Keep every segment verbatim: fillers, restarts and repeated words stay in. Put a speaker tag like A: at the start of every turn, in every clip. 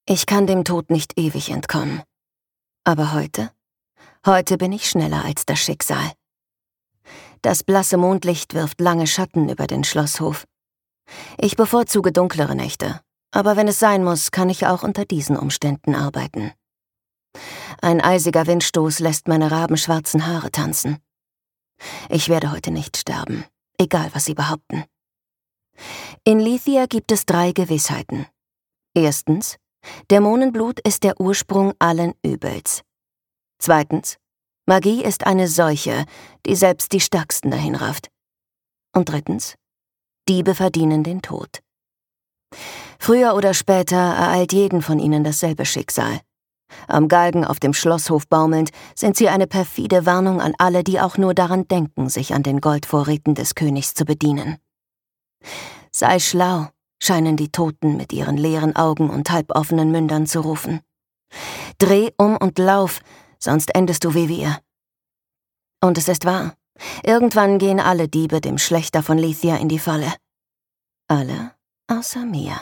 A: Ich kann dem Tod nicht ewig entkommen. Aber heute? Heute bin ich schneller als das Schicksal. Das blasse Mondlicht wirft lange Schatten über den Schlosshof. Ich bevorzuge dunklere Nächte, aber wenn es sein muss, kann ich auch unter diesen Umständen arbeiten. Ein eisiger Windstoß lässt meine rabenschwarzen Haare tanzen. Ich werde heute nicht sterben, egal was sie behaupten. In Lithia gibt es drei Gewissheiten. Erstens, Dämonenblut ist der Ursprung allen Übels. Zweitens, Magie ist eine Seuche, die selbst die Stärksten dahinrafft. Und drittens, Diebe verdienen den Tod. Früher oder später ereilt jeden von ihnen dasselbe Schicksal. Am Galgen auf dem Schlosshof baumelnd sind sie eine perfide Warnung an alle, die auch nur daran denken, sich an den Goldvorräten des Königs zu bedienen. Sei schlau, scheinen die Toten mit ihren leeren Augen und halboffenen Mündern zu rufen. Dreh um und lauf, sonst endest du wie wir. Und es ist wahr, irgendwann gehen alle Diebe dem Schlächter von Lithia in die Falle. Alle außer mir.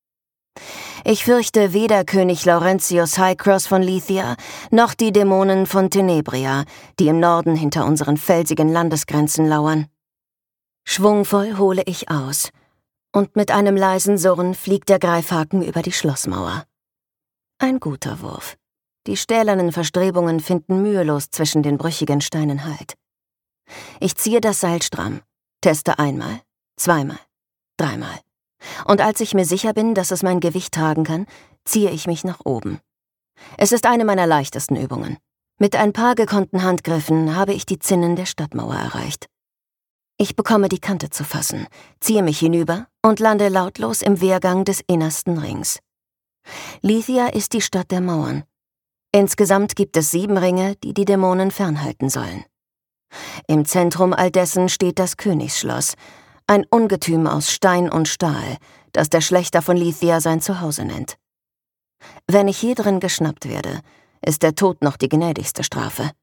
A: Ich fürchte weder König Laurentius Highcross von Lithia, noch die Dämonen von Tenebria, die im Norden hinter unseren felsigen Landesgrenzen lauern. Schwungvoll hole ich aus, und mit einem leisen Surren fliegt der Greifhaken über die Schlossmauer. Ein guter Wurf. Die stählernen Verstrebungen finden mühelos zwischen den brüchigen Steinen Halt. Ich ziehe das Seil stramm, teste einmal, zweimal, dreimal. Und als ich mir sicher bin, dass es mein Gewicht tragen kann, ziehe ich mich nach oben. Es ist eine meiner leichtesten Übungen. Mit ein paar gekonnten Handgriffen habe ich die Zinnen der Stadtmauer erreicht. Ich bekomme die Kante zu fassen, ziehe mich hinüber und lande lautlos im Wehrgang des innersten Rings. Lithia ist die Stadt der Mauern. Insgesamt gibt es sieben Ringe, die die Dämonen fernhalten sollen. Im Zentrum all dessen steht das Königsschloss, ein Ungetüm aus Stein und Stahl, das der Schlächter von Lithia sein Zuhause nennt. Wenn ich hier drin geschnappt werde, ist der Tod noch die gnädigste Strafe.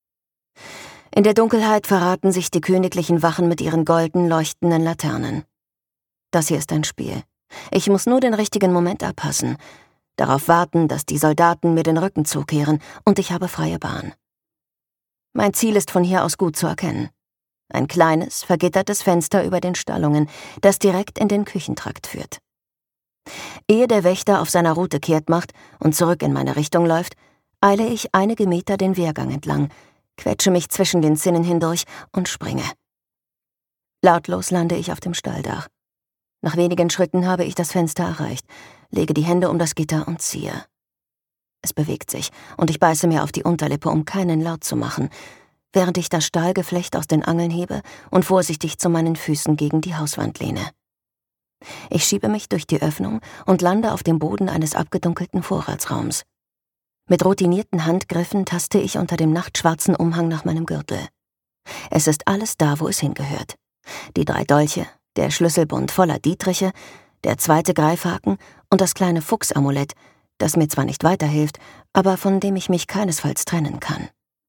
A: In der Dunkelheit verraten sich die königlichen Wachen mit ihren golden leuchtenden Laternen. Das hier ist ein Spiel. Ich muss nur den richtigen Moment abpassen, darauf warten, dass die Soldaten mir den Rücken zukehren, und ich habe freie Bahn. Mein Ziel ist von hier aus gut zu erkennen. Ein kleines, vergittertes Fenster über den Stallungen, das direkt in den Küchentrakt führt. Ehe der Wächter auf seiner Route kehrt macht und zurück in meine Richtung läuft, eile ich einige Meter den Wehrgang entlang, quetsche mich zwischen den Zinnen hindurch und springe. Lautlos lande ich auf dem Stalldach. Nach wenigen Schritten habe ich das Fenster erreicht, lege die Hände um das Gitter und ziehe. Es bewegt sich, und ich beiße mir auf die Unterlippe, um keinen Laut zu machen, während ich das Stahlgeflecht aus den Angeln hebe und vorsichtig zu meinen Füßen gegen die Hauswand lehne. Ich schiebe mich durch die Öffnung und lande auf dem Boden eines abgedunkelten Vorratsraums. Mit routinierten Handgriffen taste ich unter dem nachtschwarzen Umhang nach meinem Gürtel. Es ist alles da, wo es hingehört. Die drei Dolche, der Schlüsselbund voller Dietriche, der zweite Greifhaken und das kleine Fuchsamulett, das mir zwar nicht weiterhilft, aber von dem ich mich keinesfalls trennen kann.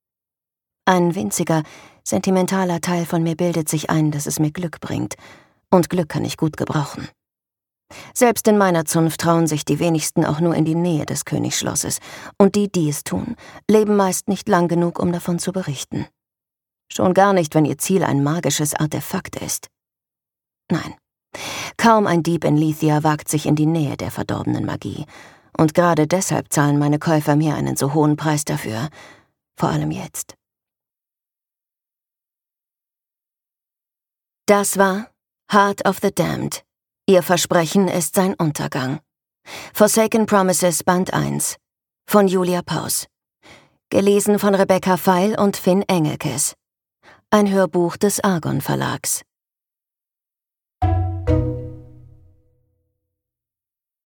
A: Ein winziger, sentimentaler Teil von mir bildet sich ein, dass es mir Glück bringt. Und Glück kann ich gut gebrauchen. Selbst in meiner Zunft trauen sich die wenigsten auch nur in die Nähe des Königsschlosses. Und die, die es tun, leben meist nicht lang genug, um davon zu berichten. Schon gar nicht, wenn ihr Ziel ein magisches Artefakt ist. Nein, kaum ein Dieb in Lithia wagt sich in die Nähe der verdorbenen Magie. Und gerade deshalb zahlen meine Käufer mir einen so hohen Preis dafür. Vor allem jetzt. Das war Heart of the Damned. Ihr Versprechen ist sein Untergang. Forsaken Promises Band eins von Julia Paus. Gelesen von Rebecca Feil und Finn Engelkes. Ein Hörbuch des Argon Verlags.